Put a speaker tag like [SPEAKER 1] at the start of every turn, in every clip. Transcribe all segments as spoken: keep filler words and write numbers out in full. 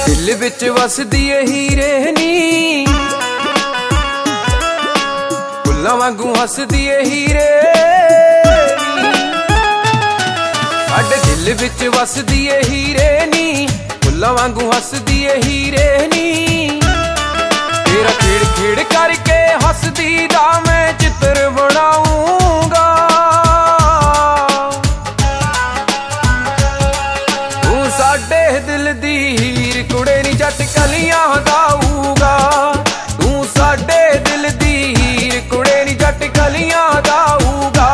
[SPEAKER 1] दिल विच वसदी ए हीरे नी, फुल्लां वांगू हसदी ए हीरे नी। साडे दिल विच वसदी ए हीरे नी, फुल्लां वांगू हसदी ए हीरे नी। तेरा खेड़ खेड़ करके हसदी दा मैं चित्र बनाऊंगा। तू साडे दिल दी हीर कुड़े नी जट कलियां गाऊगा। तू साडे दिल दी हीर कुड़े नी जट कलियां गाऊगा।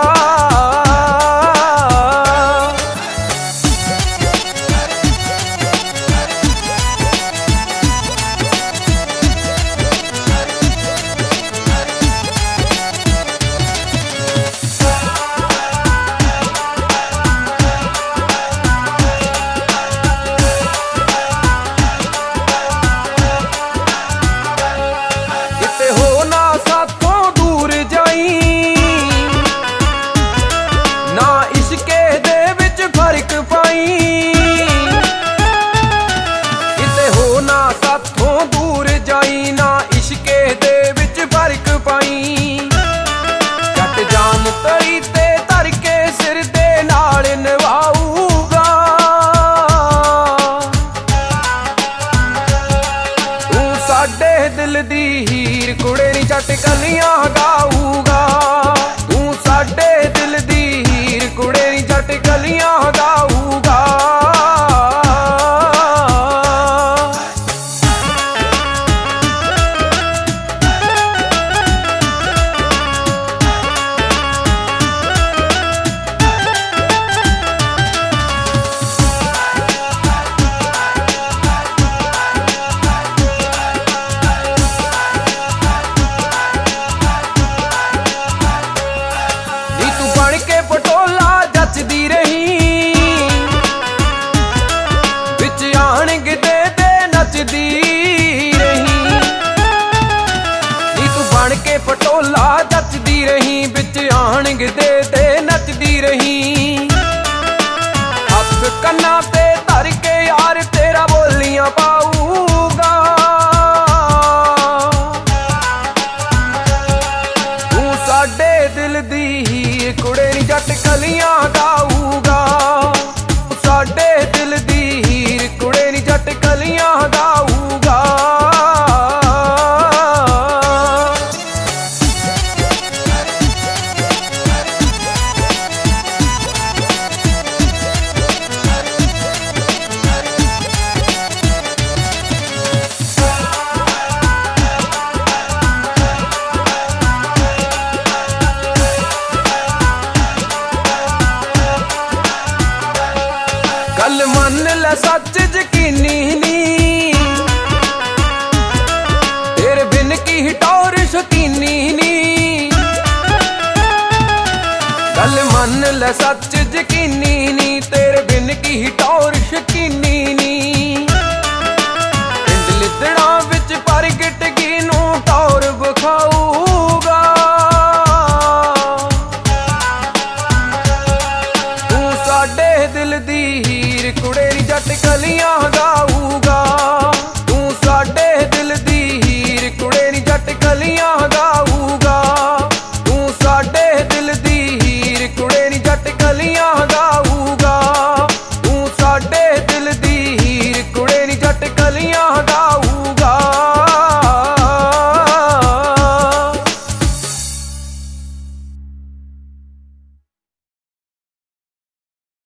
[SPEAKER 1] दिल दी हीर कुड़े नी जट कलियां गाऊगा। तू साडे दिल दी हीर कुड़े नी जट कलियां गाऊगा। पटोला जचदी रही बिच आणग दे ते नचदी रही। हथ कन्ना ते धर के यार तेरा बोलियां पाऊगा। तू साडे दिल दी हीर कुड़े नी जट कलियां गाऊगा। साडे दिल दी हीर कुड़े नी जट कलियां गाऊगा। गल मन ले सच यकीनी नी, तेरे बिन की टौर शकीनी नी। गल मन ले सच यकीनी